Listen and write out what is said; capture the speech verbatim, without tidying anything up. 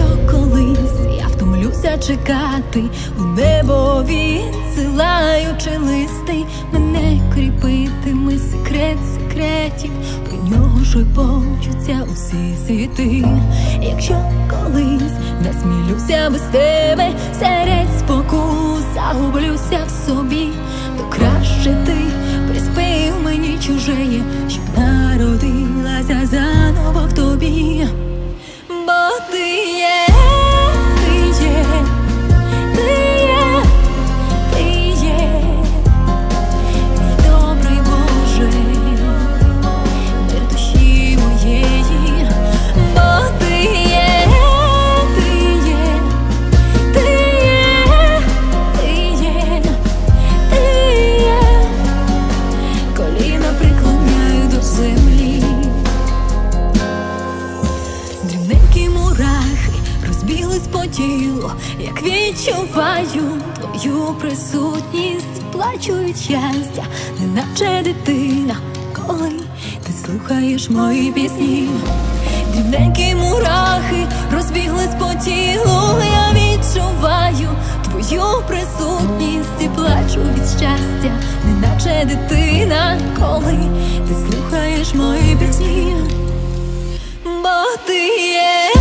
колись я втомлюся чекати, у небо відсилаючи листи, мене кріпитиме секрет секретів, про нього шепочуться усі світи. Якщо колись насмілюся без тебе, серед спокус загублюся в собі, то краще ти приспи в мені чужеє, щоб народилася заново в тобі. Бо ти є, ти є, ти є, ти є, мій добрий Боже, мир душі моєї. Бо ти є, ти є, ти є, ти є, ти є, коліна преклоняю до землі. Дрібненькі мурахи розбіглись по тілу, як відчуваю твою присутність, плачу від щастя, неначе дитина, коли ти слухаєш мої пісні. Дрібненькі мурахи розбіглись по тілу, я відчуваю твою присутність і плачу від щастя, неначе дитина, коли ти слухаєш мої пісні. Бо ти є.